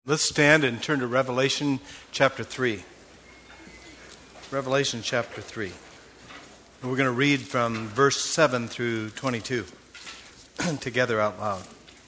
Let's stand and turn to Revelation chapter 3. Revelation chapter 3. We're going to read from verse 7 through 22 together out loud.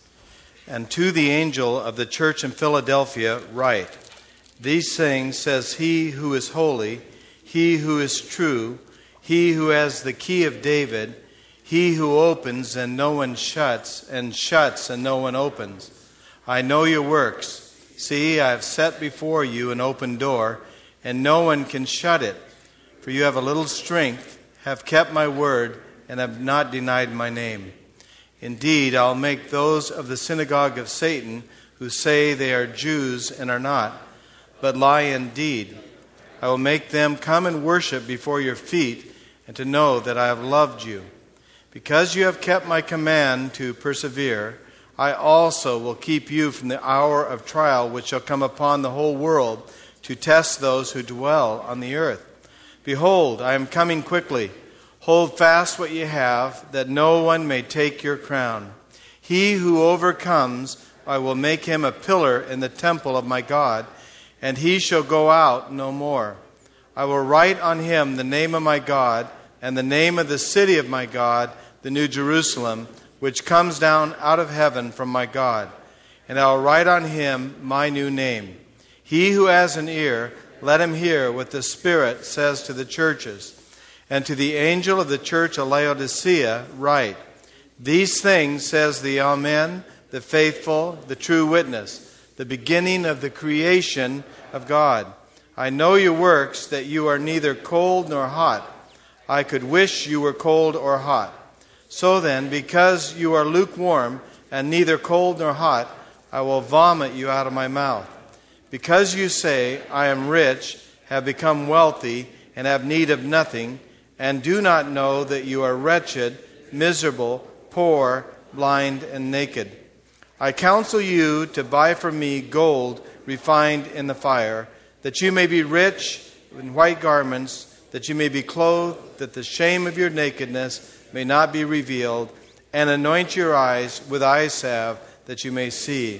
And to the angel of the church in Philadelphia write, These things says he who is holy, he who is true, he who has the key of David, he who opens and no one shuts, and shuts and no one opens. I know your works. See, I have set before you an open door, and no one can shut it. For you have a little strength, have kept my word, and have not denied my name. Indeed, I'll make those of the synagogue of Satan who say they are Jews and are not, but lie indeed. I will make them come and worship before your feet, and to know that I have loved you. Because you have kept my command to persevere, I also will keep you from the hour of trial which shall come upon the whole world to test those who dwell on the earth. Behold, I am coming quickly. Hold fast what you have, that no one may take your crown. He who overcomes, I will make him a pillar in the temple of my God, and he shall go out no more. I will write on him the name of my God, and the name of the city of my God, the New Jerusalem, which comes down out of heaven from my God. And I will write on him my new name. He who has an ear, let him hear what the Spirit says to the churches. And to the angel of the church of Laodicea write, These things says the Amen, the faithful, the true witness, the beginning of the creation of God. I know your works, that you are neither cold nor hot. I could wish you were cold or hot. So then, because you are lukewarm and neither cold nor hot, I will vomit you out of my mouth. Because you say, I am rich, have become wealthy, and have need of nothing, and do not know that you are wretched, miserable, poor, blind, and naked. I counsel you to buy from me gold refined in the fire, that you may be rich in white garments, that you may be clothed, that the shame of your nakedness may not be revealed, and anoint your eyes with eye salve, that you may see.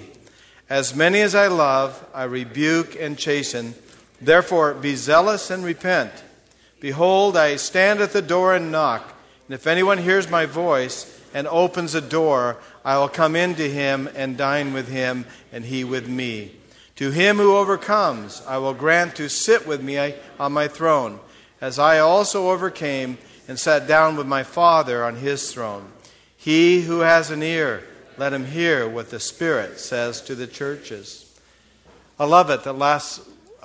As many as I love, I rebuke and chasten. Therefore be zealous and repent. Behold, I stand at the door and knock, and if anyone hears my voice and opens the door, I will come in to him and dine with him, and he with me. To him who overcomes, I will grant to sit with me on my throne, as I also overcame and sat down with my Father on his throne. He who has an ear, let him hear what the Spirit says to the churches. I love it that last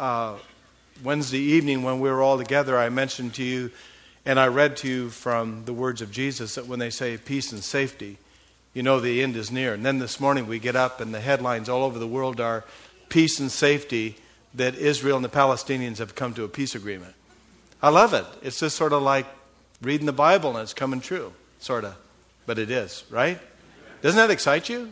Wednesday evening when we were all together, I mentioned to you and I read to you from the words of Jesus that when they say peace and safety, you know the end is near. And then this morning we get up and the headlines all over the world are peace and safety, that Israel and the Palestinians have come to a peace agreement. I love it. It's just sort of like reading the Bible and it's coming true, sort of. But it is, right? Doesn't that excite you?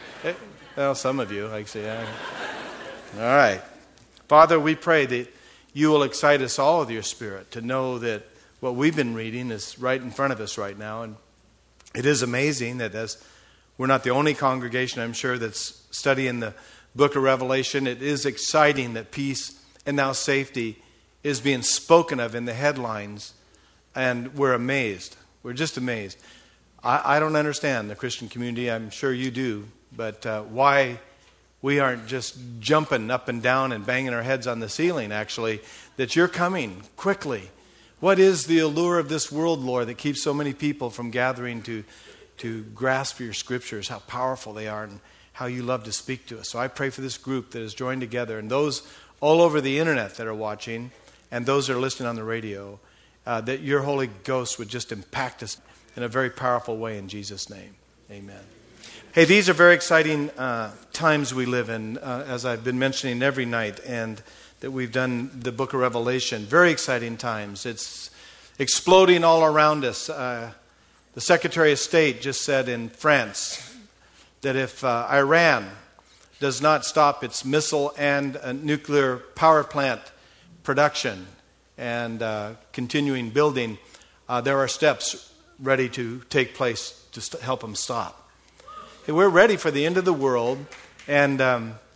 Well, some of you, I say, yeah. All right. Father, we pray that you will excite us all with your Spirit to know that what we've been reading is right in front of us right now. And it is amazing that as we're not the only congregation, I'm sure, that's studying the book of Revelation, it is exciting that peace and now safety is being spoken of in the headlines. And we're amazed. We're just amazed. I don't understand the Christian community. I'm sure you do. But why we aren't just jumping up and down and banging our heads on the ceiling, actually, that you're coming quickly. What is the allure of this world, Lord, that keeps so many people from gathering to grasp your scriptures, how powerful they are and how you love to speak to us. So I pray for this group that is joined together and those all over the internet that are watching and those that are listening on the radio, that your Holy Ghost would just impact us in a very powerful way in Jesus' name. Amen. Hey, these are very exciting times we live in, as I've been mentioning every night, and that we've done the book of Revelation. Very exciting times. It's exploding all around us. The Secretary of State just said in France that if Iran does not stop its missile and nuclear power plant production and continuing building, there are steps ready to take place to help them stop. Hey, we're ready for the end of the world, and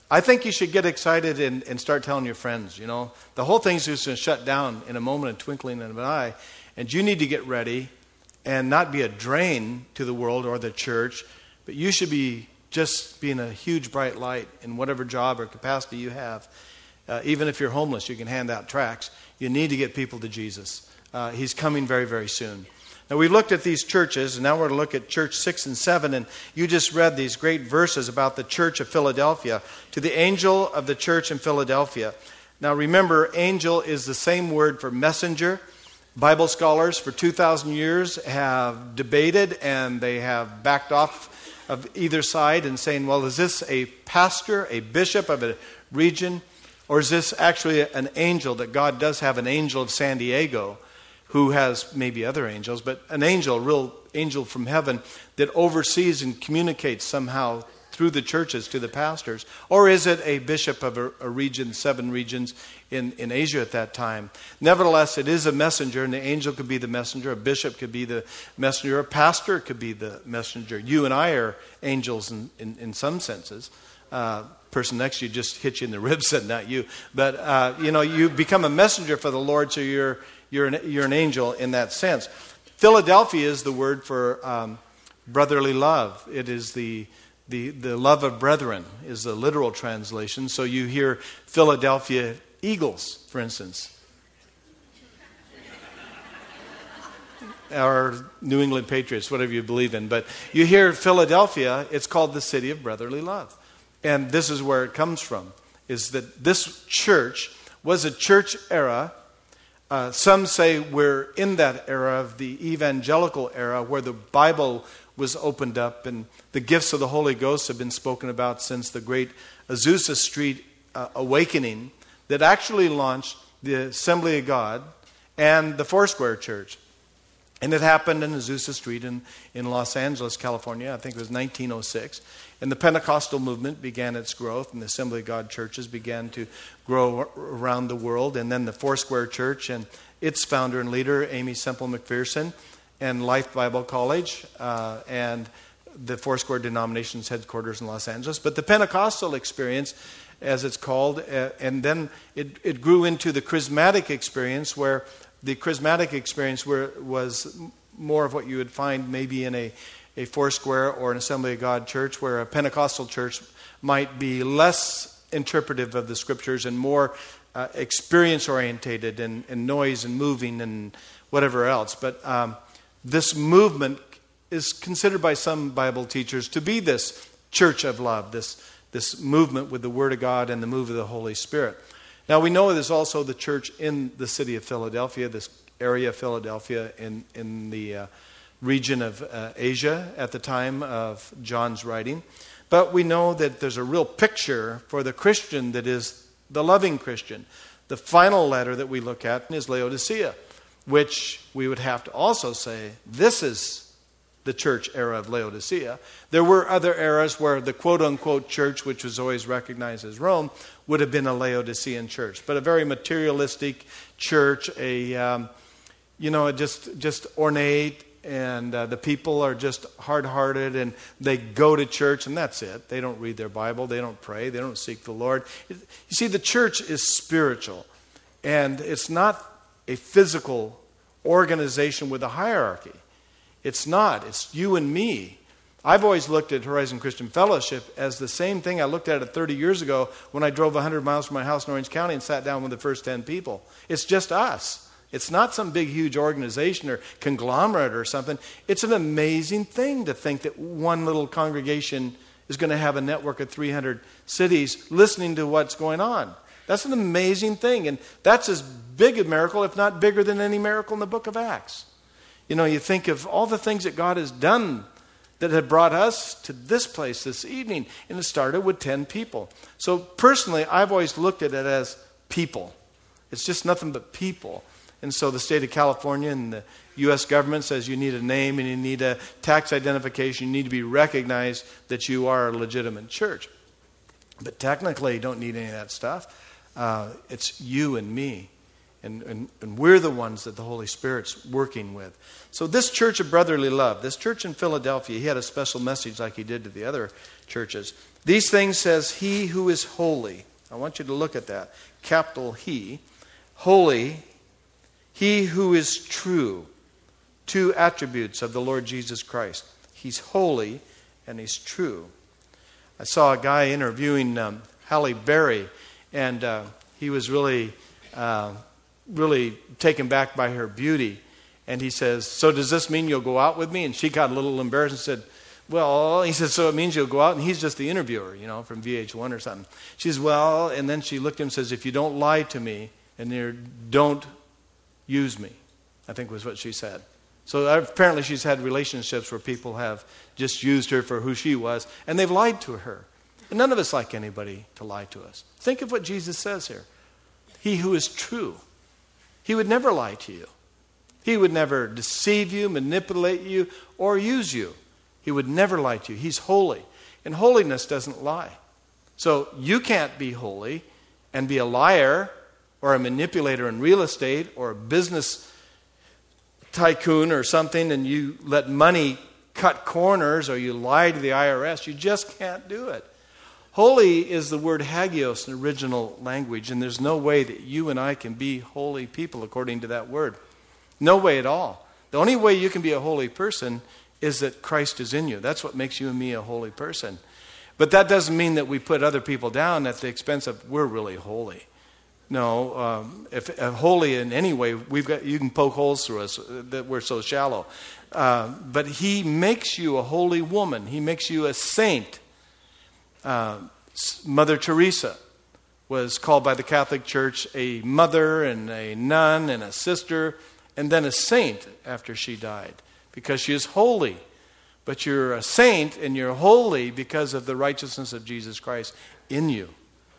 I think you should get excited and start telling your friends, you know. The whole thing's just going to shut down in a moment, a twinkling of an eye. And you need to get ready and not be a drain to the world or the church, but you should be just being a huge bright light in whatever job or capacity you have. Even if you're homeless, you can hand out tracts. You need to get people to Jesus. He's coming very, very soon. Now, we looked at these churches, and now we're going to look at church 6 and 7. And you just read these great verses about the church of Philadelphia. To the angel of the church in Philadelphia. Now, remember, angel is the same word for messenger. Bible scholars for 2,000 years have debated, and they have backed off of either side and saying, well, is this a pastor, a bishop of a region, or is this actually an angel, that God does have an angel of San Diego who has maybe other angels, but an angel, a real angel from heaven that oversees and communicates somehow through the churches to the pastors? Or is it a bishop of a region, 7 regions in Asia at that time? Nevertheless, it is a messenger, and the angel could be the messenger, a bishop could be the messenger, a pastor could be the messenger. You and I are angels in some senses. Person next to you just hit you in the ribs, said not you. But, you become a messenger for the Lord, so you're an angel in that sense. Philadelphia is the word for brotherly love. It is the love of brethren is the literal translation. So you hear Philadelphia Eagles, for instance. Or New England Patriots, whatever you believe in. But you hear Philadelphia, it's called the city of brotherly love. And this is where it comes from, is that this church was a church era. Some say we're in that era of the evangelical era where the Bible was opened up and the gifts of the Holy Ghost have been spoken about since the great Azusa Street awakening that actually launched the Assembly of God and the Foursquare Church. And it happened in Azusa Street in Los Angeles, California. I think it was 1906. And the Pentecostal movement began its growth, and the Assembly of God churches began to grow around the world. And then the Foursquare Church and its founder and leader, Amy Semple McPherson, and Life Bible College, and the Foursquare denomination's headquarters in Los Angeles. But the Pentecostal experience, as it's called, and then it grew into the charismatic experience, where the charismatic experience was more of what you would find maybe in a Foursquare or an Assembly of God church, where a Pentecostal church might be less interpretive of the Scriptures and more experience-orientated and noise and moving and whatever else. But this movement is considered by some Bible teachers to be this church of love, this movement with the Word of God and the move of the Holy Spirit. Now, we know there's also the church in the city of Philadelphia, this area of Philadelphia in the region of Asia at the time of John's writing. But we know that there's a real picture for the Christian that is the loving Christian. The final letter that we look at is Laodicea, which we would have to also say, this is the church era of Laodicea. There were other eras where the quote-unquote church, which was always recognized as Rome, would have been a Laodicean church. But a very materialistic church, just ornate, and the people are just hard-hearted, and they go to church, and that's it. They don't read their Bible, they don't pray, they don't seek the Lord. You see, the church is spiritual, and it's not a physical organization with a hierarchy. It's not. It's you and me. I've always looked at Horizon Christian Fellowship as the same thing I looked at it 30 years ago when I drove 100 miles from my house in Orange County and sat down with the first 10 people. It's just us. It's not some big, huge organization or conglomerate or something. It's an amazing thing to think that one little congregation is going to have a network of 300 cities listening to what's going on. That's an amazing thing. And that's as big a miracle, if not bigger than any miracle in the book of Acts. You know, you think of all the things that God has done that had brought us to this place this evening. And it started with 10 people. So personally, I've always looked at it as people. It's just nothing but people. And so the state of California and the U.S. government says you need a name and you need a tax identification. You need to be recognized that you are a legitimate church. But technically, you don't need any of that stuff. It's you and me. And we're the ones that the Holy Spirit's working with. So this church of brotherly love, this church in Philadelphia, he had a special message like he did to the other churches. These things says he who is holy. I want you to look at that. Capital He. Holy. He who is true. Two attributes of the Lord Jesus Christ. He's holy and he's true. I saw a guy interviewing Halle Berry, and he was really taken back by her beauty. And he says, "So does this mean you'll go out with me?" And she got a little embarrassed and said, "Well," he said, "so it means you'll go out?" And he's just the interviewer, from VH1 or something. She says, "Well," and then she looked at him and says, "if you don't lie to me and don't use me," I think was what she said. So apparently she's had relationships where people have just used her for who she was, and they've lied to her. And none of us like anybody to lie to us. Think of what Jesus says here. He who is true. He would never lie to you. He would never deceive you, manipulate you, or use you. He would never lie to you. He's holy. And holiness doesn't lie. So you can't be holy and be a liar or a manipulator in real estate or a business tycoon or something, and you let money cut corners or you lie to the IRS. You just can't do it. Holy is the word hagios in original language, and there's no way that you and I can be holy people according to that word. No way at all. The only way you can be a holy person is that Christ is in you. That's what makes you and me a holy person. But that doesn't mean that we put other people down at the expense of we're really holy. No, if holy in any way, you can poke holes through us that we're so shallow. But He makes you a holy woman. He makes you a saint. Mother Teresa was called by the Catholic Church a mother and a nun and a sister and then a saint after she died because she is holy. But you're a saint and you're holy because of the righteousness of Jesus Christ in you.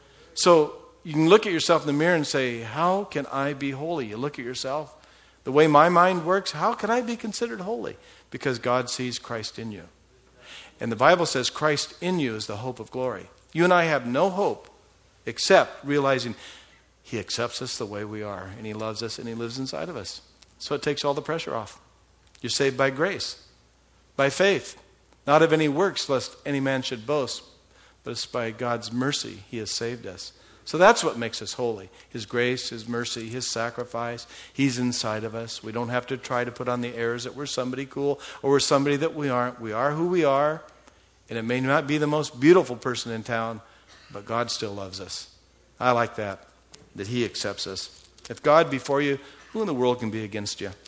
So you can look at yourself in the mirror and say, how can I be holy? You look at yourself. The way my mind works, how can I be considered holy? Because God sees Christ in you. And the Bible says Christ in you is the hope of glory. You and I have no hope except realizing He accepts us the way we are. And He loves us and He lives inside of us. So it takes all the pressure off. You're saved by grace, by faith, not of any works, lest any man should boast. But it's by God's mercy He has saved us. So that's what makes us holy. His grace, His mercy, His sacrifice. He's inside of us. We don't have to try to put on the airs that we're somebody cool or we're somebody that we aren't. We are who we are. And it may not be the most beautiful person in town, but God still loves us. I like that He accepts us. If God be for you, who in the world can be against you?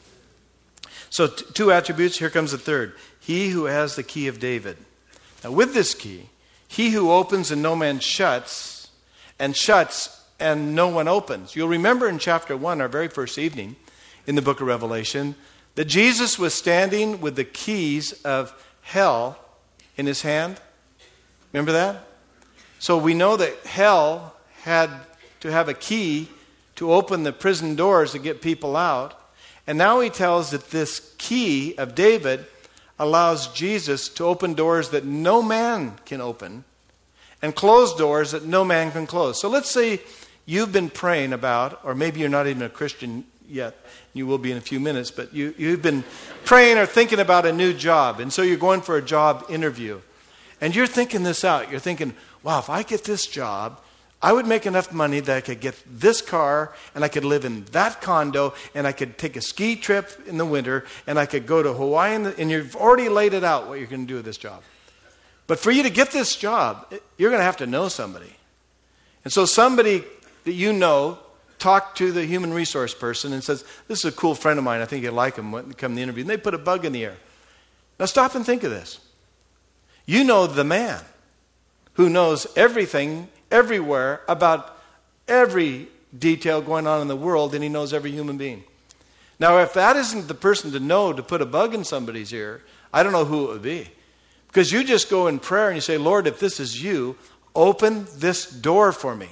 So two attributes. Here comes the third. He who has the key of David. Now with this key, he who opens and no man shuts, and shuts and no one opens. You'll remember in chapter 1, our very first evening in the book of Revelation, that Jesus was standing with the keys of hell in His hand. Remember that? So we know that hell had to have a key to open the prison doors to get people out. And now He tells that this key of David allows Jesus to open doors that no man can open and close doors that no man can close. So let's say you've been praying about, or maybe you're not even a Christian yet, you will be in a few minutes, but you've been praying or thinking about a new job, and so you're going for a job interview. And you're thinking this out. You're thinking, wow, if I get this job, I would make enough money that I could get this car, and I could live in that condo, and I could take a ski trip in the winter, and I could go to Hawaii, and you've already laid it out what you're going to do with this job. But for you to get this job, you're going to have to know somebody. And so somebody that you know talked to the human resource person and says, this is a cool friend of mine, I think you'd like him, when come to the interview. And they put a bug in the air. Now stop and think of this. You know the man who knows everything, everywhere, about every detail going on in the world, and he knows every human being. Now if that isn't the person to know to put a bug in somebody's ear, I don't know who it would be. Because you just go in prayer and you say, Lord, if this is you, open this door for me.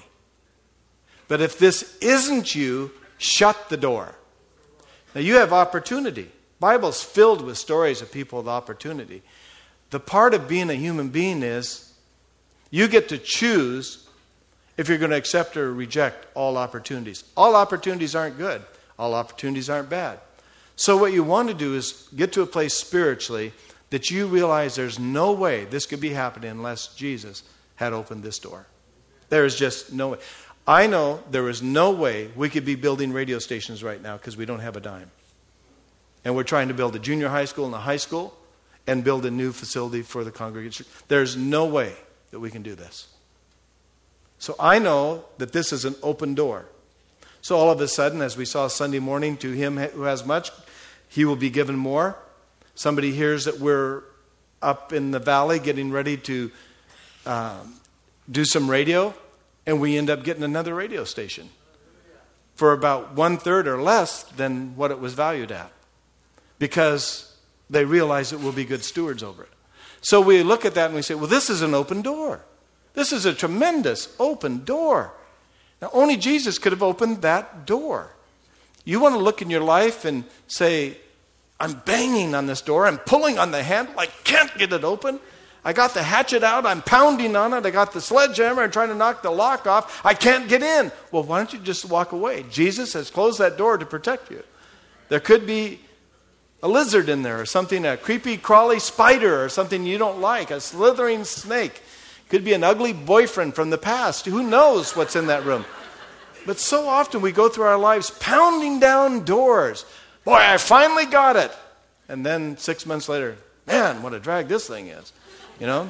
But if this isn't you, shut the door. Now you have opportunity. Bible's filled with stories of people with opportunity. The part of being a human being is you get to choose if you're going to accept or reject all opportunities. All opportunities aren't good. All opportunities aren't bad. So what you want to do is get to a place spiritually that you realize there's no way this could be happening unless Jesus had opened this door. There is just no way. I know there is no way we could be building radio stations right now because we don't have a dime. And we're trying to build a junior high school and a high school and build a new facility for the congregation. There's no way that we can do this. So I know that this is an open door. So all of a sudden, as we saw Sunday morning, to him who has much, he will be given more. Somebody hears that we're up in the valley getting ready to do some radio, and we end up getting another radio station for about 1/3 or less than what it was valued at, because they realize that we'll be good stewards over it. So we look at that and we say, well, this is an open door. This is a tremendous open door. Now, only Jesus could have opened that door. You want to look in your life and say, I'm banging on this door, I'm pulling on the handle, I can't get it open. I got the hatchet out, I'm pounding on it, I got the sledgehammer, I'm trying to knock the lock off, I can't get in. Well, why don't you just walk away? Jesus has closed that door to protect you. There could be a lizard in there or something, a creepy, crawly spider or something you don't like, a slithering snake. Could be an ugly boyfriend from the past. Who knows what's in that room? But so often we go through our lives pounding down doors. Boy, I finally got it. And then 6 months later, man, what a drag this thing is. You know?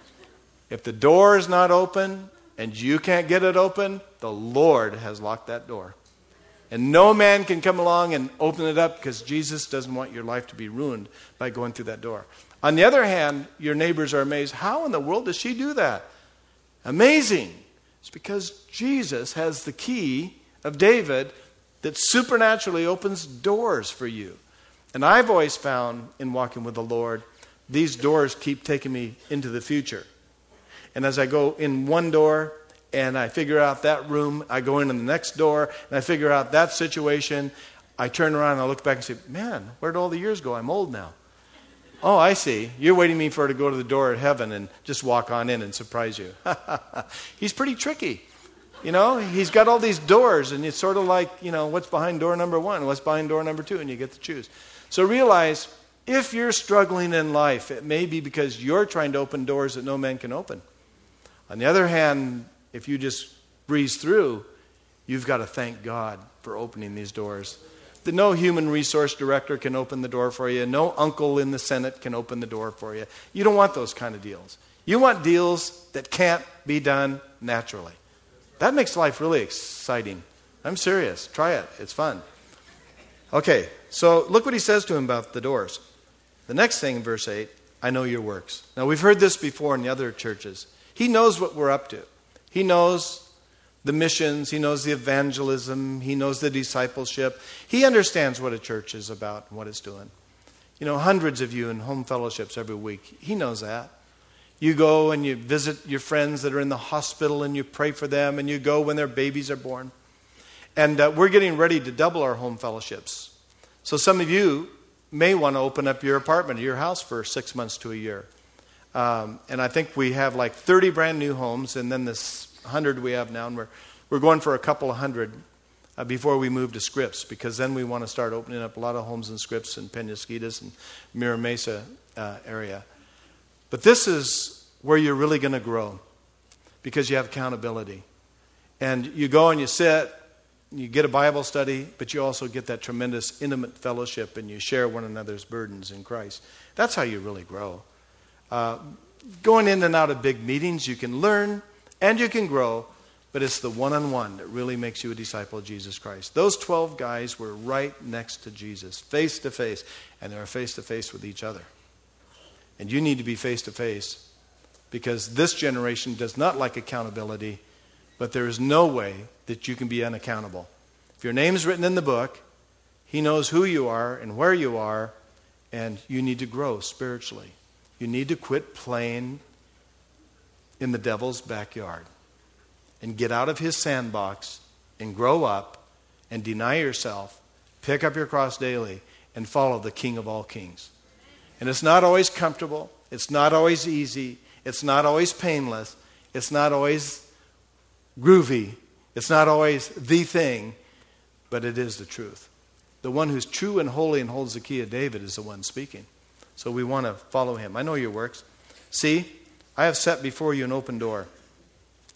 If the door is not open and you can't get it open, the Lord has locked that door. And no man can come along and open it up, because Jesus doesn't want your life to be ruined by going through that door. On the other hand, your neighbors are amazed. How in the world does she do that? Amazing. It's because Jesus has the key of David that supernaturally opens doors for you. And I've always found in walking with the Lord, these doors keep taking me into the future. And as I go in one door and I figure out that room, I go into the next door and I figure out that situation, I turn around and I look back and say, man, where'd all the years go? I'm old now. Oh, I see. You're waiting me for to go to the door of heaven and just walk on in and surprise you. He's pretty tricky. You know, he's got all these doors, and it's sort of like, you know, what's behind door number 1, what's behind door number 2, and you get to choose. So realize, if you're struggling in life, it may be because you're trying to open doors that no man can open. On the other hand, if you just breeze through, you've got to thank God for opening these doors. That no human resource director can open the door for you. No uncle in the Senate can open the door for you. You don't want those kind of deals. You want deals that can't be done naturally. That makes life really exciting. I'm serious. Try it. It's fun. Okay, so look what he says to him about the doors. The next thing in verse 8, I know your works. Now, we've heard this before in the other churches. He knows what we're up to. He knows the missions, he knows the evangelism, he knows the discipleship. He understands what a church is about and what it's doing. You know, hundreds of you in home fellowships every week. He knows that. You go and you visit your friends that are in the hospital and you pray for them, and you go when their babies are born. And we're getting ready to double our home fellowships. So some of you may want to open up your apartment or your house for 6 months to a year. And I think we have like 30 brand new homes, and then this 100 we have now, and we're going for a couple of hundred before we move to Scripps, because then we want to start opening up a lot of homes in Scripps and Penasquitos and Mira Mesa area. But this is where you're really going to grow, because you have accountability. And you go and you sit, you get a Bible study, but you also get that tremendous intimate fellowship, and you share one another's burdens in Christ. That's how you really grow. Going in and out of big meetings, you can learn and you can grow, but it's the one-on-one that really makes you a disciple of Jesus Christ. Those 12 guys were right next to Jesus, face to face, and they were face to face with each other. And you need to be face to face, because this generation does not like accountability, but there is no way that you can be unaccountable. If your name is written in the book, he knows who you are and where you are, and you need to grow spiritually. You need to quit playing in the devil's backyard and get out of his sandbox and grow up and deny yourself, pick up your cross daily, and follow the King of all kings. And it's not always comfortable. It's not always easy. It's not always painless. It's not always groovy. It's not always the thing, but it is the truth. The one who's true and holy and holds the key of David is the one speaking. So we want to follow him. I know your works. See, I have set before you an open door.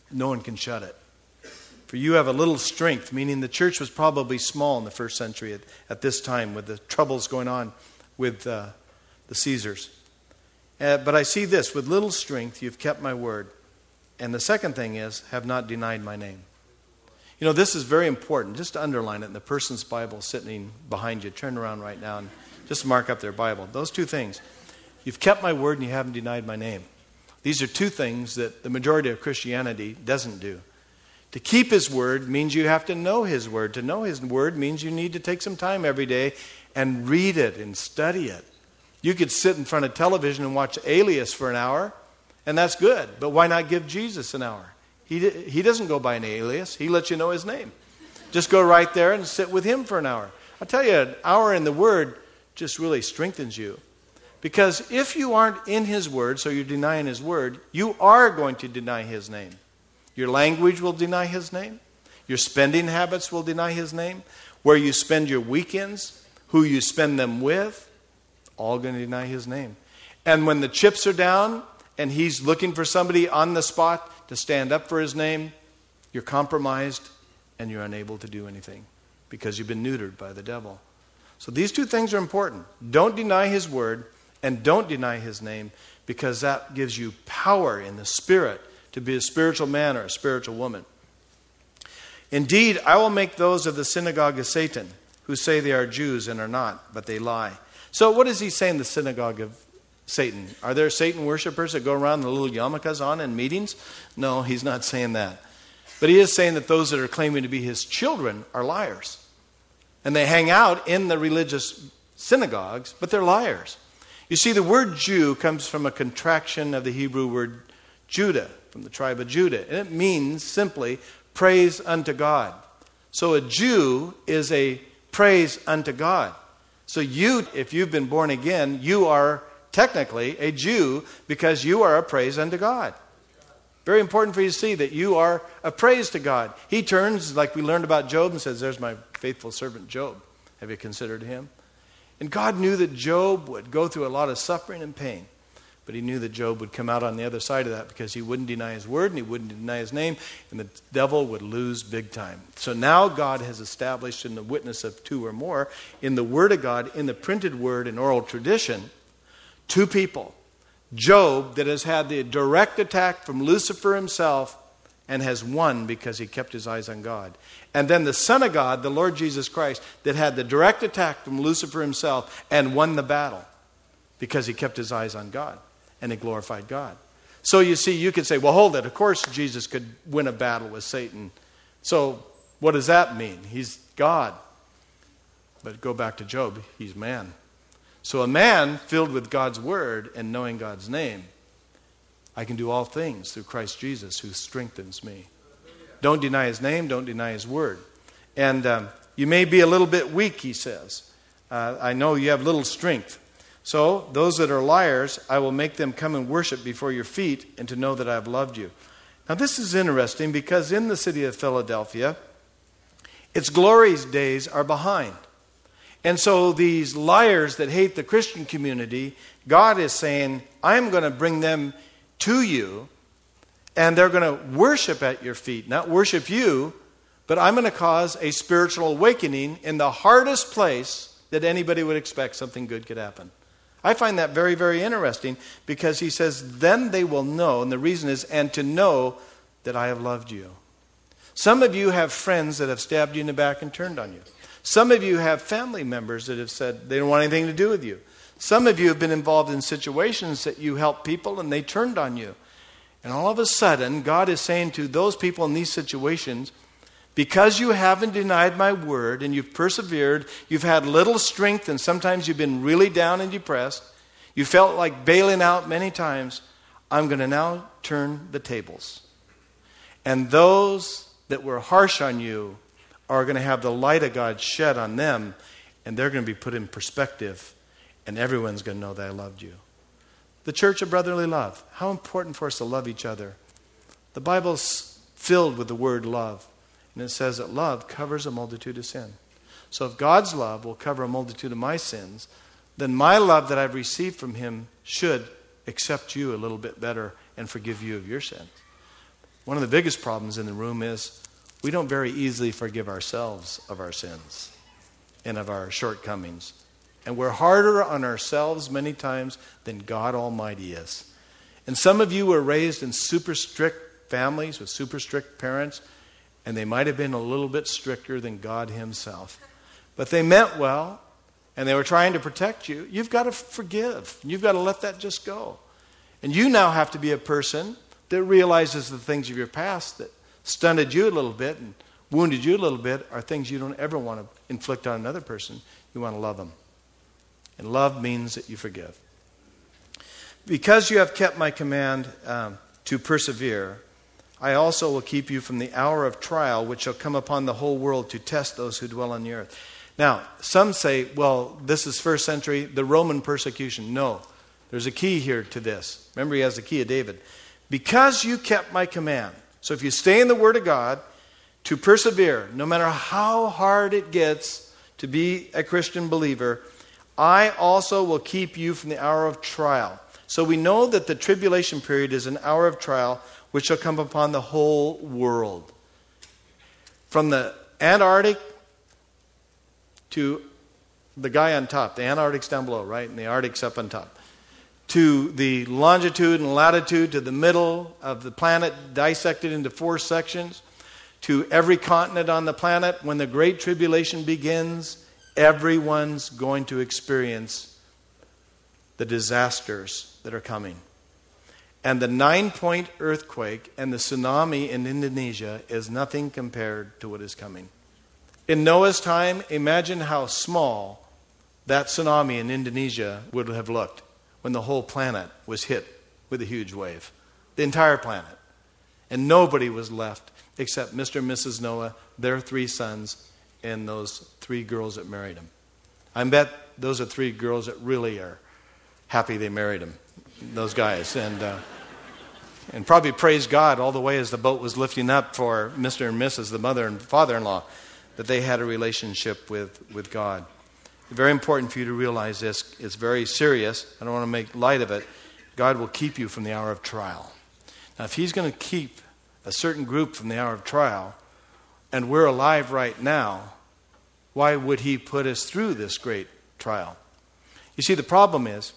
no one can shut it. For you have a little strength, meaning the church was probably small in the first century at this time with the troubles going on with the Caesars. But I see this, with little strength you've kept my word. And the second thing is, have not denied my name. You know, this is very important. Just to underline it in the person's Bible sitting behind you. Turn around right now and just mark up their Bible. Those two things. You've kept my word and you haven't denied my name. These are two things that the majority of Christianity doesn't do. To keep his word means you have to know his word. To know his word means you need to take some time every day and read it and study it. You could sit in front of television and watch Alias for an hour, and that's good. But why not give Jesus an hour? He doesn't go by an alias. He lets you know his name. Just go right there and sit with him for an hour. I'll tell you, an hour in the Word just really strengthens you. Because if you aren't in his Word, so you're denying his Word, you are going to deny his name. Your language will deny his name. Your spending habits will deny his name. Where you spend your weekends, who you spend them with, all going to deny his name. And when the chips are down and he's looking for somebody on the spot to stand up for his name, you're compromised and you're unable to do anything because you've been neutered by the devil. So these two things are important. Don't deny his word and don't deny his name, because that gives you power in the spirit to be a spiritual man or a spiritual woman. Indeed, I will make those of the synagogue of Satan who say they are Jews and are not, but they lie. So what does he say in the synagogue of Satan? Are there Satan worshipers that go around with little yarmulkes on in meetings? No, he's not saying that. But he is saying that those that are claiming to be his children are liars. And they hang out in the religious synagogues, but they're liars. You see, the word Jew comes from a contraction of the Hebrew word Judah, from the tribe of Judah. And it means simply praise unto God. So a Jew is a praise unto God. So you, if you've been born again, you are technically a Jew because you are a praise unto God. Very important for you to see that you are a praise to God. He turns, like we learned about Job, and says, there's my faithful servant Job. Have you considered him? And God knew that Job would go through a lot of suffering and pain. But he knew that Job would come out on the other side of that because he wouldn't deny his word and he wouldn't deny his name, and the devil would lose big time. So now God has established in the witness of two or more, in the word of God, in the printed word and oral tradition, two people. Job, that has had the direct attack from Lucifer himself and has won because he kept his eyes on God. And then the Son of God, the Lord Jesus Christ, that had the direct attack from Lucifer himself and won the battle because he kept his eyes on God and he glorified God. So you see, you could say, well, hold it. Of course Jesus could win a battle with Satan. So what does that mean? He's God. But go back to Job. He's man. So a man filled with God's word and knowing God's name, I can do all things through Christ Jesus who strengthens me. Don't deny his name. Don't deny his word. And you may be a little bit weak, he says. I know you have little strength. So those that are liars, I will make them come and worship before your feet and to know that I have loved you. Now this is interesting because in the city of Philadelphia, its glory's days are behind. And so these liars that hate the Christian community, God is saying, I'm going to bring them to you and they're going to worship at your feet. Not worship you, but I'm going to cause a spiritual awakening in the hardest place that anybody would expect something good could happen. I find that very, very interesting because he says, then they will know, and the reason is, and to know that I have loved you. Some of you have friends that have stabbed you in the back and turned on you. Some of you have family members that have said they don't want anything to do with you. Some of you have been involved in situations that you helped people and they turned on you. And all of a sudden, God is saying to those people in these situations, because you haven't denied my word and you've persevered, you've had little strength and sometimes you've been really down and depressed, you felt like bailing out many times, I'm going to now turn the tables. And those that were harsh on you are going to have the light of God shed on them, and they're going to be put in perspective, and everyone's going to know that I loved you. The church of brotherly love. How important for us to love each other. The Bible's filled with the word love, and it says that love covers a multitude of sin. So if God's love will cover a multitude of my sins, then my love that I've received from him should accept you a little bit better and forgive you of your sins. One of the biggest problems in the room is we don't very easily forgive ourselves of our sins and of our shortcomings. And we're harder on ourselves many times than God Almighty is. And some of you were raised in super strict families with super strict parents, and they might have been a little bit stricter than God Himself. But they meant well, and they were trying to protect you. You've got to forgive. You've got to let that just go. And you now have to be a person that realizes the things of your past that stunted you a little bit and wounded you a little bit are things you don't ever want to inflict on another person. You want to love them. And love means that you forgive. Because you have kept my command to persevere, I also will keep you from the hour of trial which shall come upon the whole world to test those who dwell on the earth. Now, some say, well, this is first century, the Roman persecution. No, there's a key here to this. Remember, he has the key of David. Because you kept my command. So if you stay in the Word of God, to persevere, no matter how hard it gets to be a Christian believer, I also will keep you from the hour of trial. So we know that the tribulation period is an hour of trial which shall come upon the whole world. From the Antarctic to the guy on top. The Antarctic's down below, right? And the Arctic's up on top. To the longitude and latitude, to the middle of the planet, dissected into 4 sections. To every continent on the planet. When the Great Tribulation begins, everyone's going to experience the disasters that are coming. And the 9-point earthquake and the tsunami in Indonesia is nothing compared to what is coming. In Noah's time, imagine how small that tsunami in Indonesia would have looked when the whole planet was hit with a huge wave. The entire planet. And nobody was left except Mr. and Mrs. Noah, their 3 sons, and those 3 girls that married him. I bet those are 3 girls that really are happy they married him, those guys. And probably praise God all the way as the boat was lifting up for Mr. and Mrs., the mother and father-in-law, that they had a relationship with God. Very important for you to realize this. It's very serious. I don't want to make light of it. God will keep you from the hour of trial. Now, if He's going to keep a certain group from the hour of trial, and we're alive right now, why would He put us through this great trial? You see, the problem is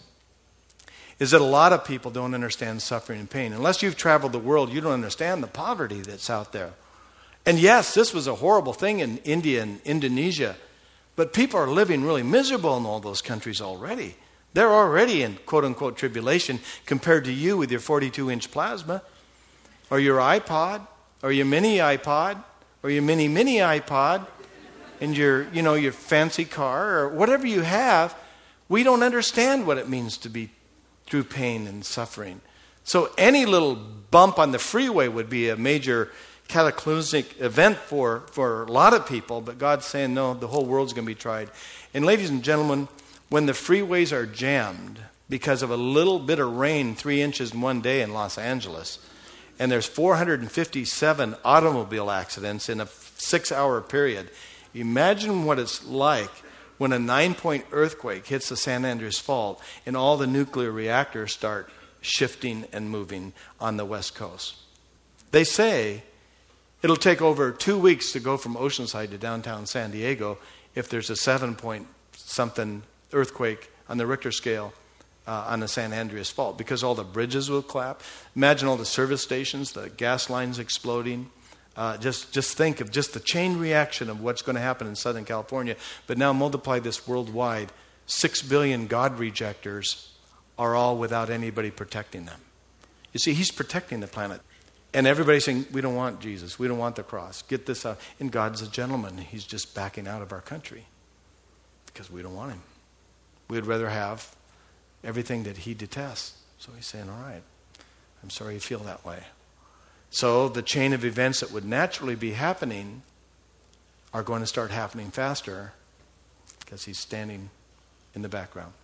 that a lot of people don't understand suffering and pain. Unless you've traveled the world, you don't understand the poverty that's out there. And yes, this was a horrible thing in India and Indonesia, but people are living really miserable in all those countries already. They're already in quote-unquote tribulation compared to you with your 42-inch plasma, or your iPod, or your mini iPod, or your mini iPod, and your fancy car, or whatever you have. We don't understand what it means to be through pain and suffering. So any little bump on the freeway would be a major cataclysmic event for a lot of people, but God's saying, no, the whole world's going to be tried. And ladies and gentlemen, when the freeways are jammed because of a little bit of rain, 3 inches in one day in Los Angeles, and there's 457 automobile accidents in a 6-hour period, imagine what it's like when a 9-point earthquake hits the San Andreas Fault and all the nuclear reactors start shifting and moving on the West Coast. They say it'll take over 2 weeks to go from Oceanside to downtown San Diego if there's a 7-point something earthquake on the Richter scale on the San Andreas Fault, because all the bridges will collapse. Imagine all the service stations, the gas lines exploding. Just think of just the chain reaction of what's going to happen in Southern California. But now multiply this worldwide. 6 billion God rejectors are all without anybody protecting them. You see, He's protecting the planet. And everybody's saying, we don't want Jesus. We don't want the cross. Get this out. And God's a gentleman. He's just backing out of our country because we don't want Him. We'd rather have everything that He detests. So He's saying, all right, I'm sorry you feel that way. So the chain of events that would naturally be happening are going to start happening faster because He's standing in the background.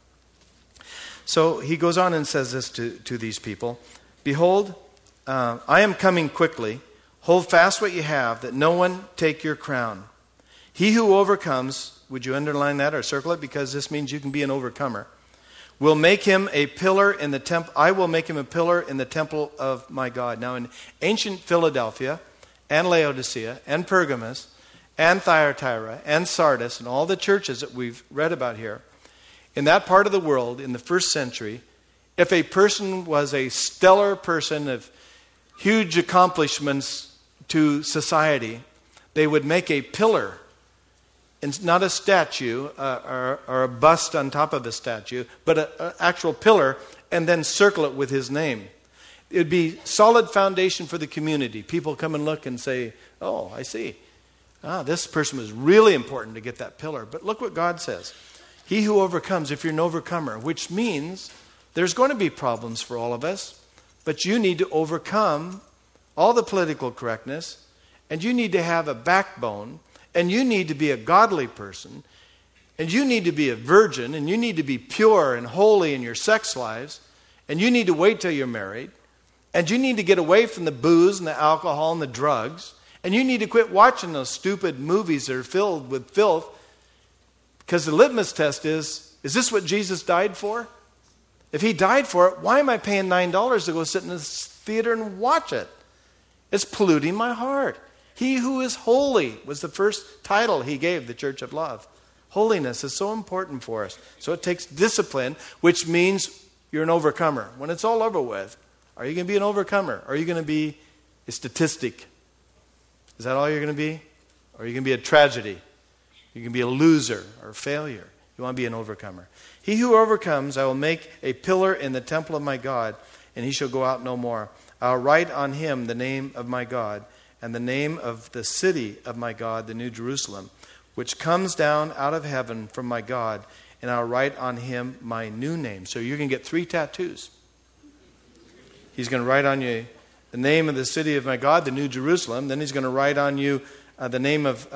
So He goes on and says this to these people. Behold, I am coming quickly. Hold fast what you have, that no one take your crown. He who overcomes, would you underline that or circle it? Because this means you can be an overcomer. will make him a pillar in the temple. I will make him a pillar in the temple of my God. Now, in ancient Philadelphia and Laodicea and Pergamos and Thyatira and Sardis and all the churches that we've read about here, in that part of the world in the first century, if a person was a stellar person of huge accomplishments to society, they would make a pillar, and not a statue or a bust on top of a statue, but an actual pillar, and then circle it with his name. It would be solid foundation for the community. People come and look and say, oh, I see. This person was really important to get that pillar. But look what God says. He who overcomes, if you're an overcomer, which means there's going to be problems for all of us, but you need to overcome all the political correctness, and you need to have a backbone, and you need to be a godly person, and you need to be a virgin, and you need to be pure and holy in your sex lives, and you need to wait till you're married, and you need to get away from the booze and the alcohol and the drugs, and you need to quit watching those stupid movies that are filled with filth, because the litmus test is this what Jesus died for? If he died for it, why am I paying $9 to go sit in this theater and watch it? It's polluting my heart. He who is holy was the first title he gave the Church of Love. Holiness is so important for us. So it takes discipline, which means you're an overcomer. When it's all over with, are you going to be an overcomer? Are you going to be a statistic? Is that all you're going to be? Or are you going to be a tragedy? You can be a loser or a failure. You want to be an overcomer. He who overcomes, I will make a pillar in the temple of my God, and he shall go out no more. I'll write on him the name of my God, and the name of the city of my God, the New Jerusalem, which comes down out of heaven from my God, and I'll write on him my new name. So you're going to get 3 tattoos. He's going to write on you the name of the city of my God, the New Jerusalem. Then he's going to write on you the name of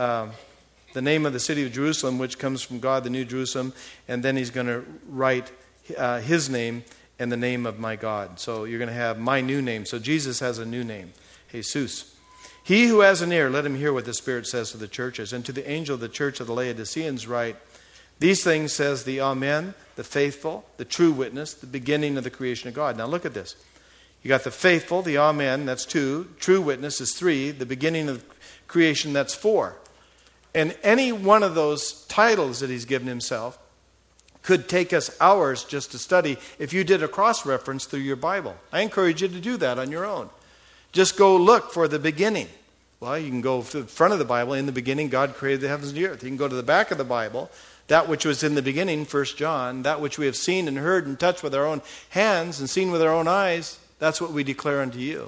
the city of Jerusalem, which comes from God, the New Jerusalem. And then he's going to write his name and the name of my God. So you're going to have my new name. So Jesus has a new name, Jesus. He who has an ear, let him hear what the Spirit says to the churches. And to the angel of the church of the Laodiceans write, these things says the Amen, the faithful, the true witness, the beginning of the creation of God. Now look at this. You got the faithful, the Amen, that's 2. True witness is 3. The beginning of creation, that's 4. And any one of those titles that he's given himself could take us hours just to study if you did a cross-reference through your Bible. I encourage you to do that on your own. Just go look for the beginning. Well, you can go to the front of the Bible. In the beginning, God created the heavens and the earth. You can go to the back of the Bible. That which was in the beginning, 1 John, that which we have seen and heard and touched with our own hands and seen with our own eyes, that's what we declare unto you.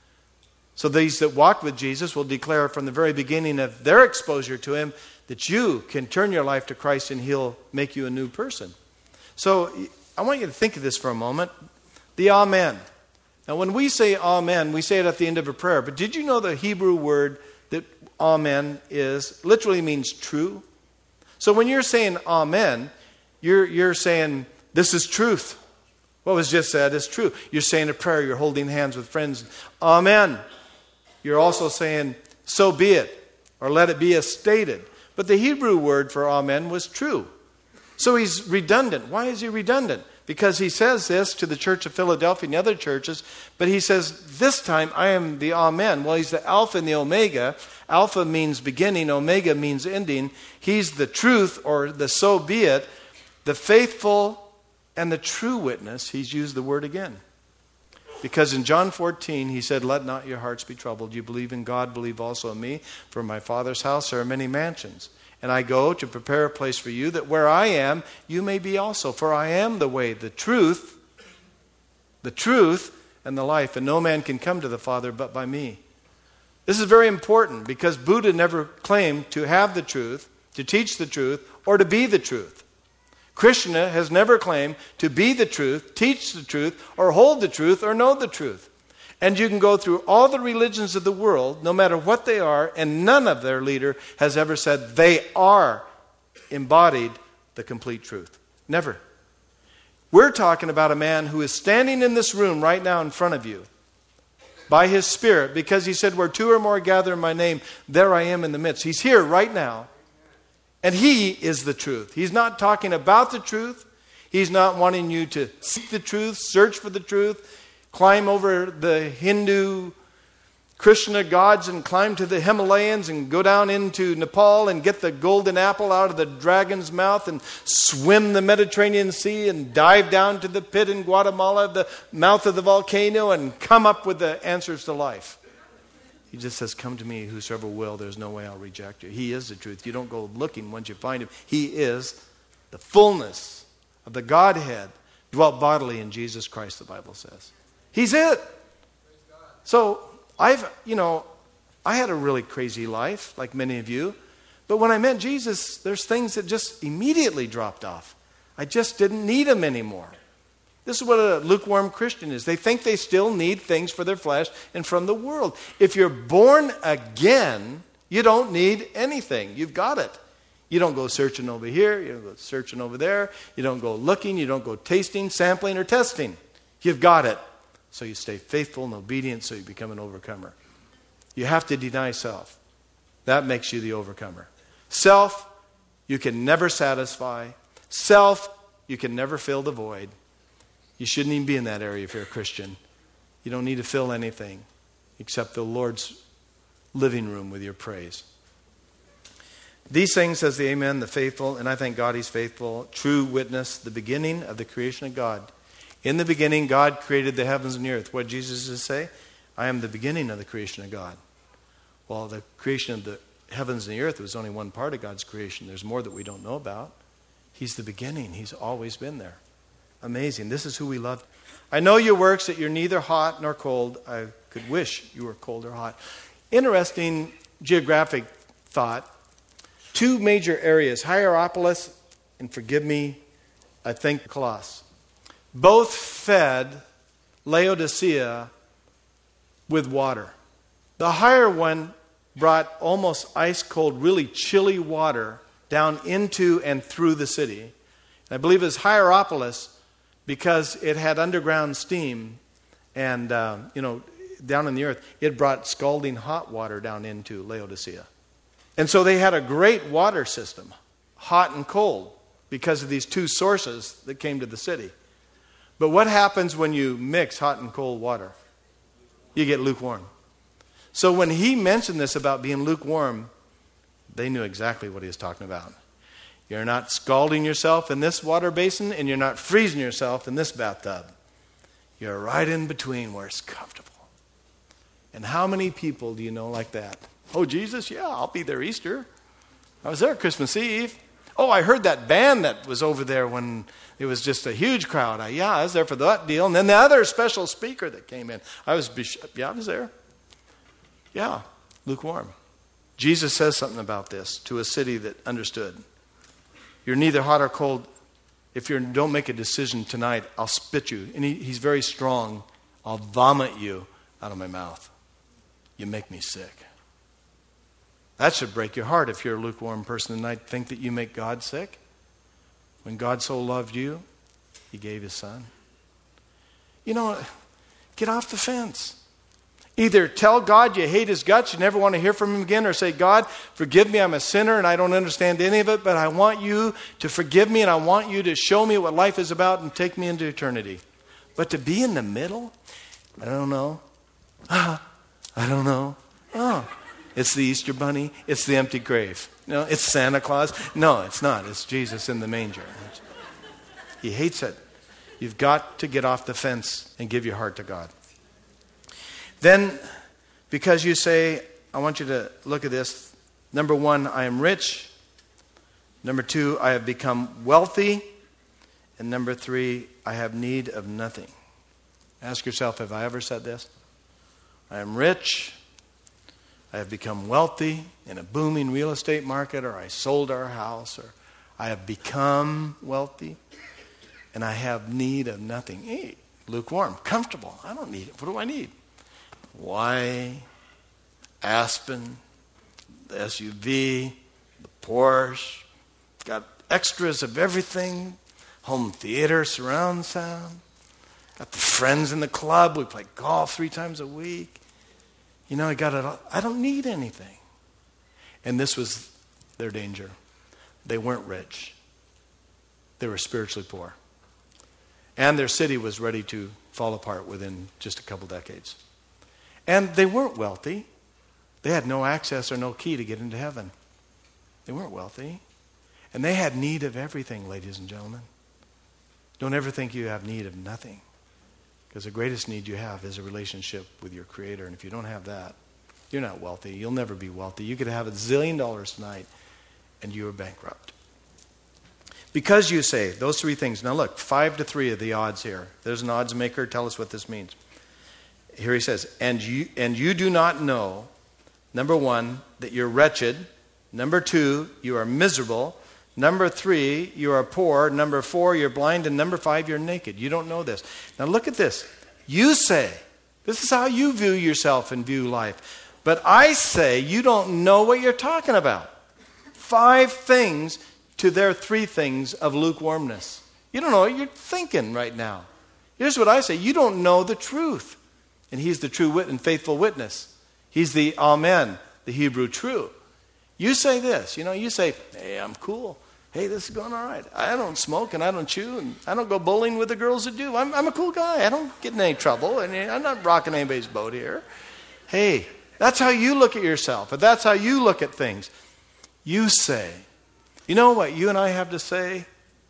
So these that walk with Jesus will declare from the very beginning of their exposure to him that you can turn your life to Christ and he'll make you a new person. So I want you to think of this for a moment. The Amen. Now when we say Amen, we say it at the end of a prayer. But did you know the Hebrew word that Amen is literally means true? So when you're saying Amen, you're saying this is truth. What was just said is true. You're saying a prayer. You're holding hands with friends. Amen. You're also saying, so be it, or let it be as stated. But the Hebrew word for amen was true. So he's redundant. Why is he redundant? Because he says this to the church of Philadelphia and the other churches, but he says, this time I am the Amen. Well, he's the Alpha and the Omega. Alpha means beginning, Omega means ending. He's the truth, or the so be it, the faithful and the true witness. He's used the word again. Because in John 14, he said, let not your hearts be troubled. You believe in God, believe also in me. For in my Father's house there are many mansions. And I go to prepare a place for you, that where I am, you may be also. For I am the way, the truth, and the life. And no man can come to the Father but by me. This is very important, because Buddha never claimed to have the truth, to teach the truth, or to be the truth. Krishna has never claimed to be the truth, teach the truth, or hold the truth, or know the truth. And you can go through all the religions of the world, no matter what they are, and none of their leader has ever said they are embodied the complete truth. Never. We're talking about a man who is standing in this room right now in front of you by his Spirit, because he said, where 2 or more gather in my name, there I am in the midst. He's here right now. And he is the truth. He's not talking about the truth. He's not wanting you to seek the truth, search for the truth, climb over the Hindu Krishna gods and climb to the Himalayas and go down into Nepal and get the golden apple out of the dragon's mouth and swim the Mediterranean Sea and dive down to the pit in Guatemala, the mouth of the volcano, and come up with the answers to life. He just says, come to me, whosoever will. There's no way I'll reject you. He is the truth. You don't go looking once you find him. He is the fullness of the Godhead dwelt bodily in Jesus Christ, the Bible says. He's it. So I had a really crazy life, like many of you. But when I met Jesus, there's things that just immediately dropped off. I just didn't need them anymore. This is what a lukewarm Christian is. They think they still need things for their flesh and from the world. If you're born again, you don't need anything. You've got it. You don't go searching over here. You don't go searching over there. You don't go looking. You don't go tasting, sampling, or testing. You've got it. So you stay faithful and obedient so you become an overcomer. You have to deny self. That makes you the overcomer. Self, you can never satisfy. Self, you can never fill the void. You shouldn't even be in that area if you're a Christian. You don't need to fill anything except the Lord's living room with your praise. These things, says the Amen, the faithful, and I thank God he's faithful, true witness, the beginning of the creation of God. In the beginning, God created the heavens and the earth. What did Jesus say? I am the beginning of the creation of God. Well, the creation of the heavens and the earth was only one part of God's creation. There's more that we don't know about. He's the beginning. He's always been there. Amazing. This is who we love. I know your works, that you're neither hot nor cold. I could wish you were cold or hot. Interesting geographic thought. Two major areas, Hierapolis and, forgive me, I think Colossus. Both fed Laodicea with water. The higher one brought almost ice cold, really chilly water down into and through the city. And I believe it was Hierapolis because it had underground steam and, down in the earth, it brought scalding hot water down into Laodicea. And so they had a great water system, hot and cold, because of these two sources that came to the city. But what happens when you mix hot and cold water? You get lukewarm. So when he mentioned this about being lukewarm, they knew exactly what he was talking about. You're not scalding yourself in this water basin, and you're not freezing yourself in this bathtub. You're right in between where it's comfortable. And how many people do you know like that? Oh, Jesus, yeah, I'll be there Easter. I was there Christmas Eve. Oh, I heard that band that was over there when it was just a huge crowd. I was there for that deal. And then the other special speaker that came in. I was there. Yeah, lukewarm. Jesus says something about this to a city that understood. You're neither hot or cold. If you don't make a decision tonight, I'll spit you. And he's very strong. I'll vomit you out of my mouth. You make me sick. That should break your heart if you're a lukewarm person tonight. Think that you make God sick. When God so loved you, he gave his son. Get off the fence. Either tell God you hate his guts, you never want to hear from him again, or say, God, forgive me, I'm a sinner and I don't understand any of it, but I want you to forgive me and I want you to show me what life is about and take me into eternity. But to be in the middle, I don't know. I don't know. Oh, it's the Easter bunny. It's the empty grave. No, it's Santa Claus. No, it's not. It's Jesus in the manger. He hates it. You've got to get off the fence and give your heart to God. Then, because you say, I want you to look at this. Number 1, I am rich. Number 2, I have become wealthy. And number 3, I have need of nothing. Ask yourself, have I ever said this? I am rich. I have become wealthy in a booming real estate market, or I sold our house, or I have become wealthy, and I have need of nothing. Hey, lukewarm, comfortable. I don't need it. What do I need? Why? Aspen, the SUV, the Porsche, got extras of everything, home theater, surround sound, got the friends in the club, we play golf 3 times a week. I got it all. I don't need anything. And this was their danger. They weren't rich. They were spiritually poor. And their city was ready to fall apart within just a couple decades. And they weren't wealthy. They had no access or no key to get into heaven. They weren't wealthy. And they had need of everything, ladies and gentlemen. Don't ever think you have need of nothing. Because the greatest need you have is a relationship with your Creator. And if you don't have that, you're not wealthy. You'll never be wealthy. You could have $1 zillion tonight and you are bankrupt. Because you say those three things. Now look, 5-3 are the odds here. There's an odds maker. Tell us what this means. Here he says, and you do not know, number 1, that you're wretched. Number 2, you are miserable. Number 3, you are poor. Number 4, you're blind. And number 5, you're naked. You don't know this. Now look at this. You say, this is how you view yourself and view life. But I say you don't know what you're talking about. 5 things to their 3 things of lukewarmness. You don't know what you're thinking right now. Here's what I say. You don't know the truth. And he's the true and faithful witness. He's the Amen, the Hebrew true. You say this. You say, hey, I'm cool. Hey, this is going all right. I don't smoke and I don't chew and I don't go bowling with the girls that do. I'm a cool guy. I don't get in any trouble. And I'm not rocking anybody's boat here. Hey, that's how you look at yourself. If that's how you look at things. You say. You know what you and I have to say?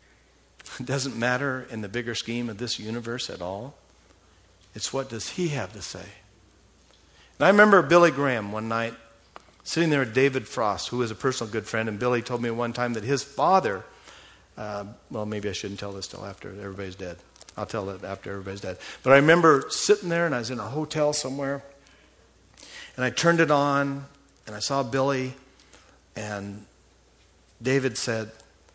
It doesn't matter in the bigger scheme of this universe at all. It's what does he have to say? And I remember Billy Graham one night sitting there with David Frost, who was a personal good friend, and Billy told me one time that his father, well, maybe I shouldn't tell this till after everybody's dead. I'll tell it after everybody's dead. But I remember sitting there, and I was in a hotel somewhere, and I turned it on, and I saw Billy, and David said,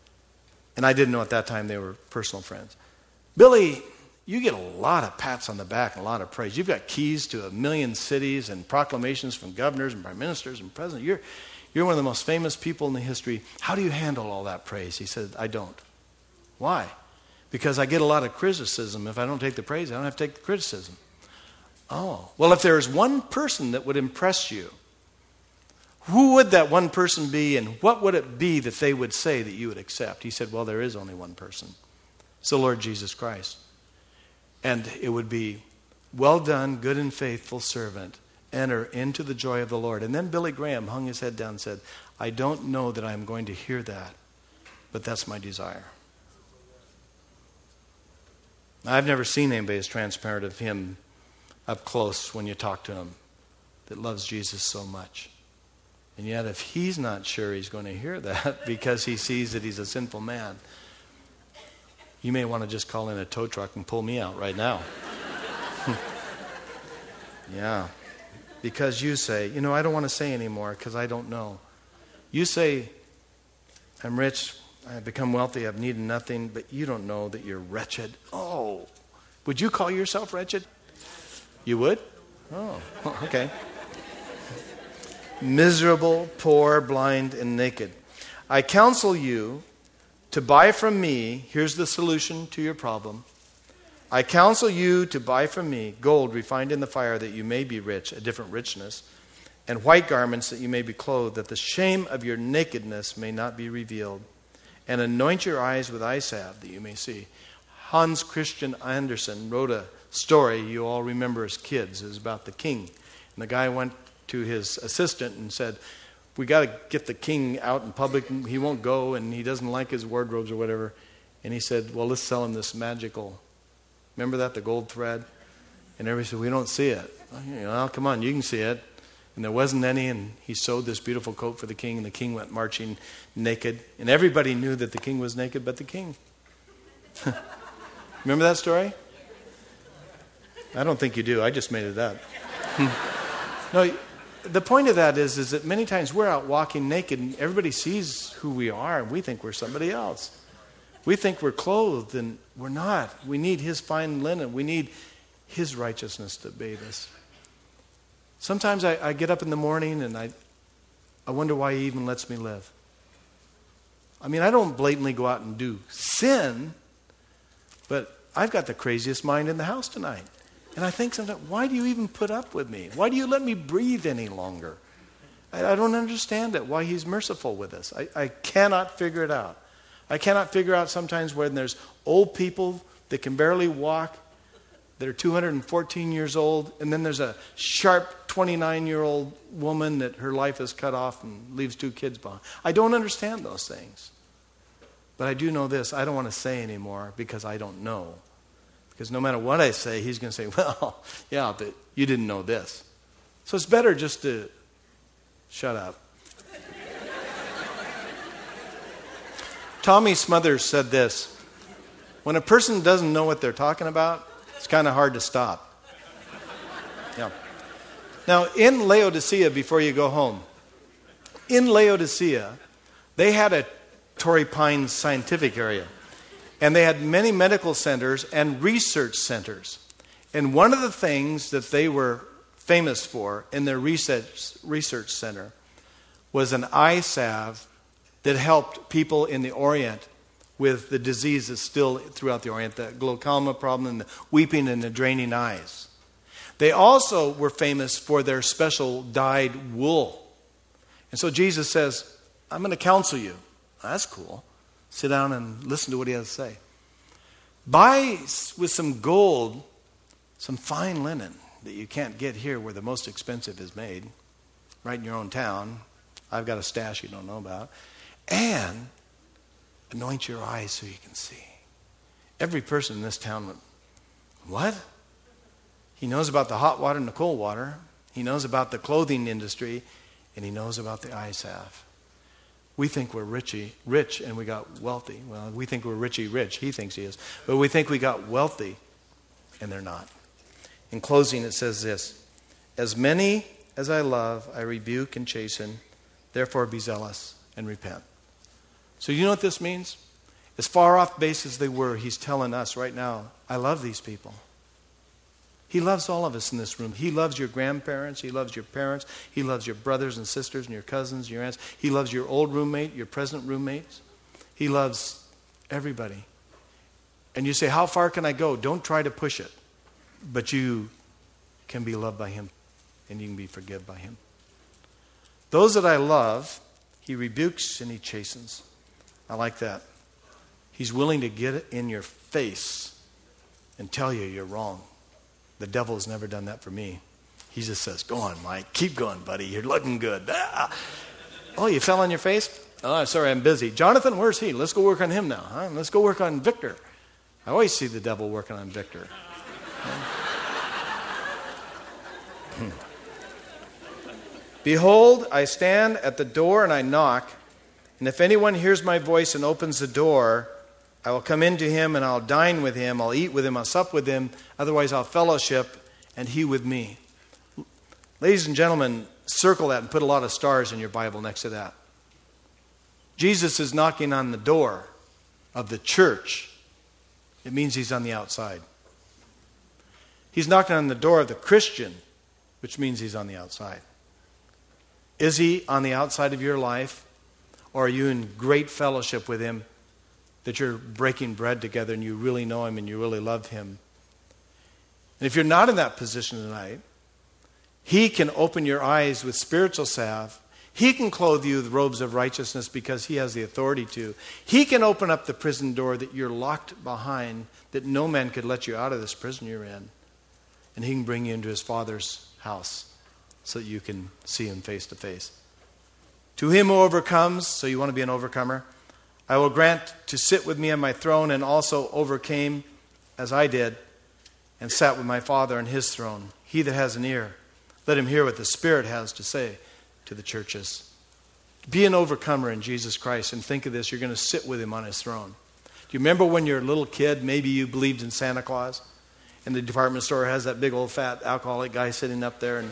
and I didn't know at that time they were personal friends, Billy, you get a lot of pats on the back and a lot of praise. You've got keys to 1 million cities and proclamations from governors and prime ministers and presidents. You're one of the most famous people in the history. How do you handle all that praise? He said, I don't. Why? Because I get a lot of criticism. If I don't take the praise, I don't have to take the criticism. Oh, well, if there is one person that would impress you, who would that one person be, and what would it be that they would say that you would accept? He said, well, there is only one person. It's the Lord Jesus Christ. And it would be, well done, good and faithful servant. Enter into the joy of the Lord. And then Billy Graham hung his head down and said, I don't know that I'm going to hear that, but that's my desire. I've never seen anybody as transparent of him up close when you talk to him that loves Jesus so much. And yet if he's not sure he's going to hear that because he sees that he's a sinful man, you may want to just call in a tow truck and pull me out right now. Yeah. Because you say, I don't want to say anymore because I don't know. You say, I'm rich, I've become wealthy, I've needed nothing, but you don't know that you're wretched. Oh, would you call yourself wretched? You would? Oh, okay. Miserable, poor, blind, and naked. I counsel you to buy from me, here's the solution to your problem. I counsel you to buy from me gold refined in the fire that you may be rich, a different richness, and white garments that you may be clothed, that the shame of your nakedness may not be revealed, and anoint your eyes with eye salve that you may see. Hans Christian Andersen wrote a story you all remember as kids. It was about the king. And the guy went to his assistant and said, we got to get the king out in public. He won't go, and he doesn't like his wardrobes or whatever. And he said, well, let's sell him this magical, remember that, the gold thread? And everybody said, we don't see it. Well, come on, you can see it. And there wasn't any, and he sewed this beautiful coat for the king, and the king went marching naked. And everybody knew that the king was naked but the king. Remember that story? I don't think you do. I just made it up. No, the point of that is that many times we're out walking naked and everybody sees who we are and we think we're somebody else. We think we're clothed and we're not. We need his fine linen. We need his righteousness to bathe us. Sometimes I get up in the morning and I wonder why he even lets me live. I mean, I don't blatantly go out and do sin, but I've got the craziest mind in the house tonight. And I think sometimes, why do you even put up with me? Why do you let me breathe any longer? I don't understand it, why he's merciful with us. I cannot figure it out. I cannot figure out sometimes when there's old people that can barely walk, that are 214 years old, and then there's a sharp 29-year-old woman that her life is cut off and leaves 2 kids behind. I don't understand those things. But I do know this. I don't want to say anymore because I don't know. Because no matter what I say, he's going to say, well, yeah, but you didn't know this. So it's better just to shut up. Tommy Smothers said this: when a person doesn't know what they're talking about, it's kind of hard to stop. Yeah. Now, in Laodicea, before you go home, in Laodicea, they had a Torrey Pines scientific area. And they had many medical centers and research centers. And one of the things that they were famous for in their research center was an eye salve that helped people in the Orient with the diseases still throughout the Orient, the glaucoma problem and the weeping and the draining eyes. They also were famous for their special dyed wool. And so Jesus says, I'm going to counsel you. That's cool. Sit down and listen to what he has to say. Buy with some gold, some fine linen that you can't get here where the most expensive is made, right in your own town. I've got a stash you don't know about. And anoint your eyes so you can see. Every person in this town went, what? He knows about the hot water and the cold water. He knows about the clothing industry. And he knows about the eye salve. We think we're rich and we got wealthy. Well, we think we're rich. He thinks he is. But we think we got wealthy, and they're not. In closing, it says this: as many as I love, I rebuke and chasten. Therefore be zealous and repent. So you know what this means? As far off base as they were, he's telling us right now, I love these people. He loves all of us in this room. He loves your grandparents. He loves your parents. He loves your brothers and sisters and your cousins, your aunts. He loves your old roommate, your present roommates. He loves everybody. And you say, how far can I go? Don't try to push it. But you can be loved by him, and you can be forgiven by him. Those that I love, he rebukes and he chastens. I like that. He's willing to get it in your face and tell you you're wrong. The devil has never done that for me. He just says, go on, Mike. Keep going, buddy. You're looking good. Ah. Oh, you fell on your face? Oh, sorry, I'm busy. Jonathan, where's he? Let's go work on him now. Huh? Let's go work on Victor. I always see the devil working on Victor. Behold, I stand at the door and I knock. And if anyone hears my voice and opens the door, I will come into him and I'll dine with him. I'll eat with him. I'll sup with him. Otherwise, I'll fellowship and he with me. Ladies and gentlemen, circle that and put a lot of stars in your Bible next to that. Jesus is knocking on the door of the church. It means he's on the outside. He's knocking on the door of the Christian, which means he's on the outside. Is he on the outside of your life? Or are you in great fellowship with him, that you're breaking bread together and you really know him and you really love him? And if you're not in that position tonight, he can open your eyes with spiritual salve. He can clothe you with robes of righteousness because he has the authority to. He can open up the prison door that you're locked behind, that no man could let you out of this prison you're in. And he can bring you into his Father's house so that you can see him face to face. To him who overcomes, so you want to be an overcomer, I will grant to sit with me on my throne, and also overcame as I did and sat with my Father on his throne. He that has an ear, let him hear what the Spirit has to say to the churches. Be an overcomer in Jesus Christ, and think of this, you're going to sit with him on his throne. Do you remember when you're a little kid, maybe you believed in Santa Claus, and the department store has that big old fat alcoholic guy sitting up there, and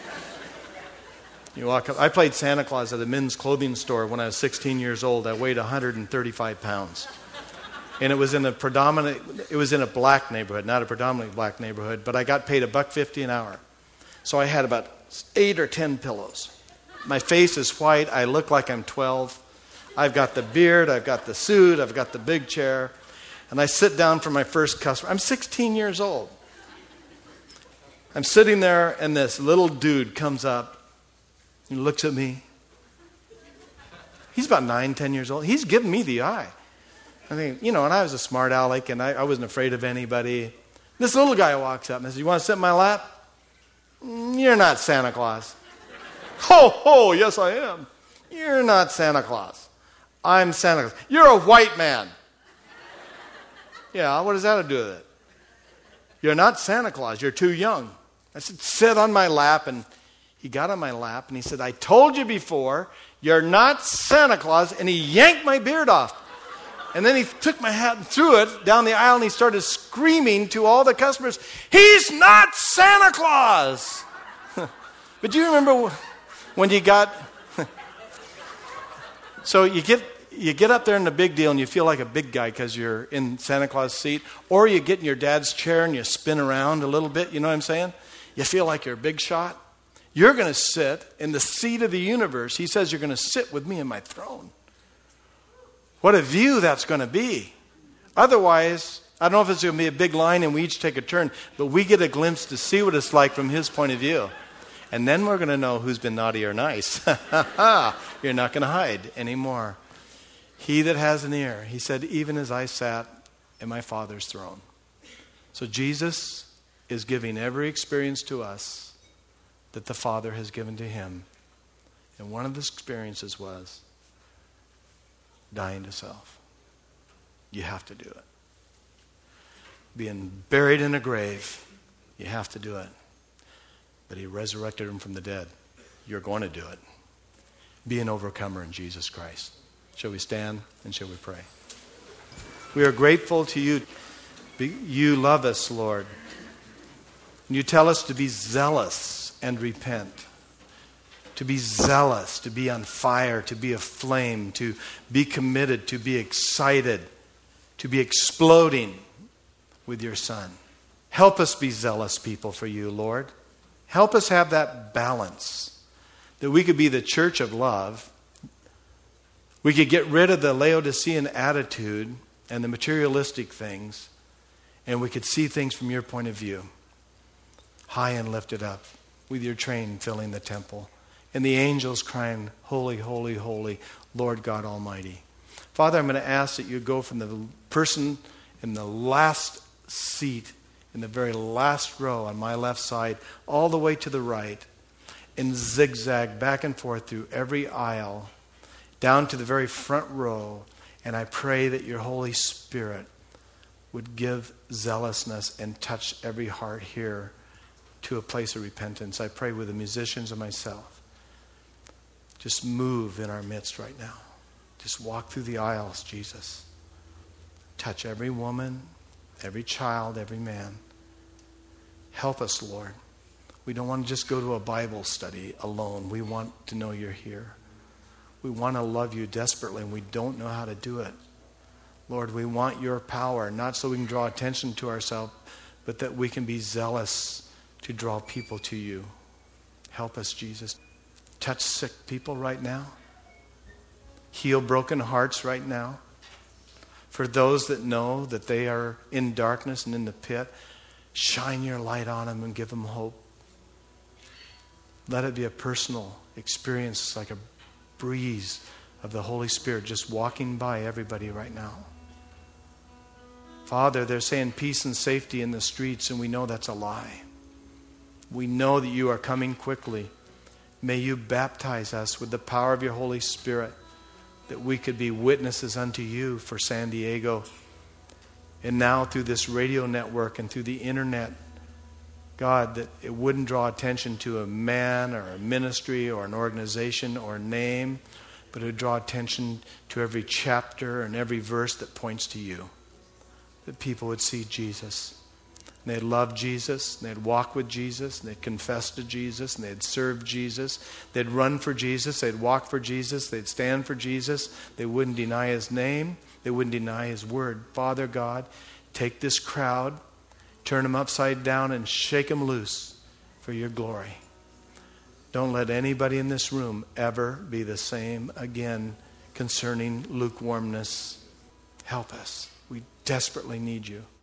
you walk up. I played Santa Claus at a men's clothing store when I was 16 years old. I weighed 135 pounds. And it was in a black neighborhood, not a predominantly black neighborhood, but I got paid $1.50 an hour. So I had about 8 or 10 pillows. My face is white. I look like I'm 12. I've got the beard. I've got the suit. I've got the big chair. And I sit down for my first customer. I'm 16 years old. I'm sitting there, and this little dude comes up. He looks at me. He's about 9, 10 years old. He's giving me the eye. I think, and I was a smart aleck, and I wasn't afraid of anybody. This little guy walks up and says, "You want to sit in my lap?" "You're not Santa Claus." "Ho, ho, yes I am." "You're not Santa Claus. I'm Santa Claus." "You're a white man." "Yeah, what does that have to do with it?" "You're not Santa Claus. You're too young." I said, "Sit on my lap." And he got on my lap and he said, "I told you before, you're not Santa Claus." And he yanked my beard off. And then he took my hat and threw it down the aisle and he started screaming to all the customers, "He's not Santa Claus!" But do you remember when you got... So you get up there in the big deal and you feel like a big guy because you're in Santa Claus' seat. Or you get in your dad's chair and you spin around a little bit, you know what I'm saying? You feel like you're a big shot. You're going to sit in the seat of the universe. He says you're going to sit with me in my throne. What a view that's going to be. Otherwise, I don't know if it's going to be a big line and we each take a turn, but we get a glimpse to see what it's like from his point of view. And then we're going to know who's been naughty or nice. You're not going to hide anymore. He that has an ear, he said, even as I sat in my Father's throne. So Jesus is giving every experience to us that the Father has given to him. And one of the experiences was dying to self. You have to do it. Being buried in a grave, you have to do it. But he resurrected him from the dead. You're going to do it. Be an overcomer in Jesus Christ. Shall we stand and shall we pray? We are grateful to you. You love us, Lord. You tell us to be zealous and repent. To be zealous, to be on fire, to be aflame, to be committed, to be excited, to be exploding with your Son. Help us be zealous people for you, Lord. Help us have that balance, that we could be the church of love. We could get rid of the Laodicean attitude and the materialistic things, and we could see things from your point of view, high and lifted up, with your train filling the temple, and the angels crying, "Holy, holy, holy, Lord God Almighty." Father, I'm going to ask that you go from the person in the last seat, in the very last row on my left side, all the way to the right, and zigzag back and forth through every aisle, down to the very front row. And I pray that your Holy Spirit would give zealousness and touch every heart here to a place of repentance. I pray with the musicians and myself. Just move in our midst right now. Just walk through the aisles, Jesus. Touch every woman, every child, every man. Help us, Lord. We don't want to just go to a Bible study alone. We want to know you're here. We want to love you desperately, and we don't know how to do it. Lord, we want your power, not so we can draw attention to ourselves, but that we can be zealous to draw people to you. Help us, Jesus. Touch sick people right now. Heal broken hearts right now. For those that know that they are in darkness and in the pit, shine your light on them and give them hope. Let it be a personal experience, like a breeze of the Holy Spirit just walking by everybody right now. Father, they're saying peace and safety in the streets, and we know that's a lie. We know that you are coming quickly. May you baptize us with the power of your Holy Spirit, that we could be witnesses unto you for San Diego. And now through this radio network and through the internet, God, that it wouldn't draw attention to a man or a ministry or an organization or a name, but it would draw attention to every chapter and every verse that points to you. That people would see Jesus. And they'd love Jesus, and they'd walk with Jesus, and they'd confess to Jesus, and they'd serve Jesus. They'd run for Jesus, they'd walk for Jesus, they'd stand for Jesus. They wouldn't deny his name, they wouldn't deny his word. Father God, take this crowd, turn them upside down, and shake them loose for your glory. Don't let anybody in this room ever be the same again concerning lukewarmness. Help us. We desperately need you.